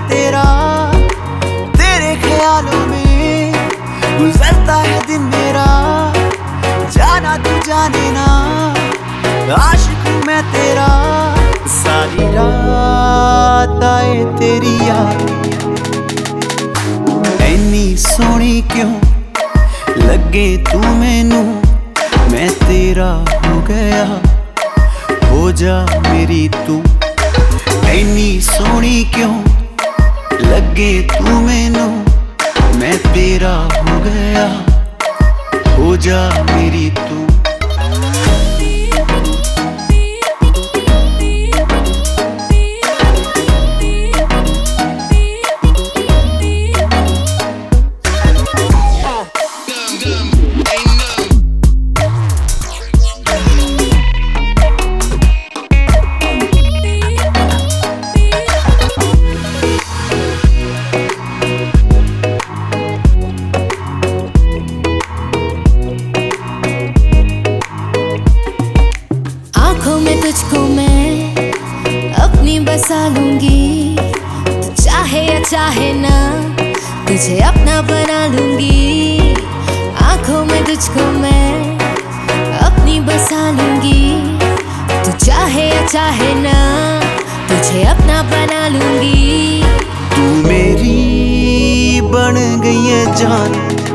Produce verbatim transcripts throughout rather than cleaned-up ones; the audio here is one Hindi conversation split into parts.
तेरा, तेरे ख्यालों में गुजरता है दिन मेरा। जाना तू जाने ना, आशिक हूँ मैं तेरा। सारी रात आए तेरी याद, ऐनी सोहनी क्यों लगे तू मैनू। मैं तेरा हो गया, हो जा मेरी तू। ऐनी सोहनी क्यों लगे तू मैनू। मैं तेरा हो गया, हो जा मेरी तू। मैं तुझको मैं अपनी बसा लूंगी, तू चाहे या चाहे ना तुझे अपना बना लूंगी। आंखों में तुझको मैं अपनी बसा लूंगी, तू चाहे या चाहे ना तुझे अपना बना लूंगी। तू मेरी बन गई है जान,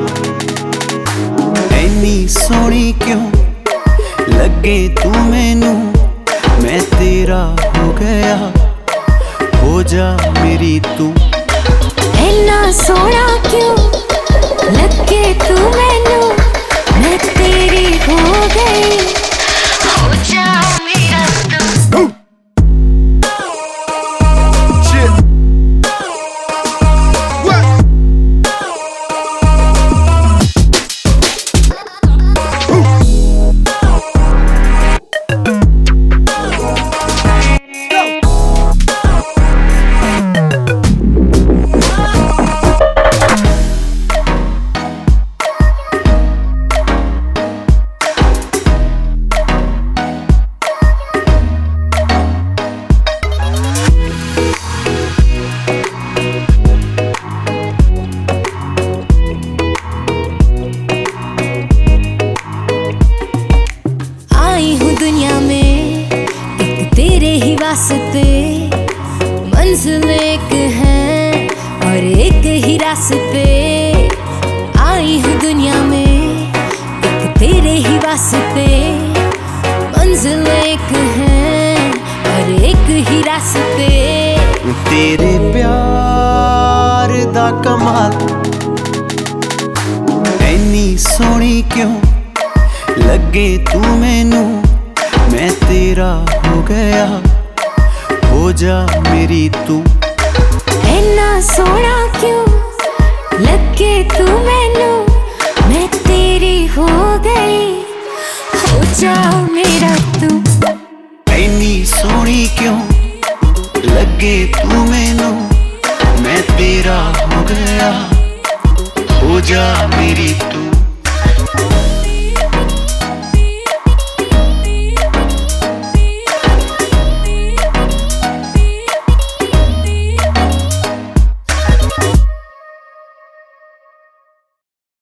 ऐनी सोहनी क्यों लगे तू मैनू। मैं तेरा हो गया, हो जा मेरी तू। ऐना सोहना क्यों लगे तू मैनू। मैं तेरी हो गई, हो जा मेरा तू। दुनिया में एक तेरे ही वास्ते, मंजिल एक है और एक ही रास्ते। आई हूँ दुनिया में एक तेरे ही वास्ते, मंजिल एक है और एक ही रास्ते। तेरे प्यार दा कमाल, ऐनी सोहनी क्यों लगे तू मैनू। मैं तेरा हो गया, हो जा मेरी तू। ऐना सोहना क्यों लगे तू मैनू। मैं तेरी हो गई, हो जा मेरा तू। ऐनी सोहनी क्यों लगे तू मैनू। मैं तेरा हो गया, हो जा मेरी तू।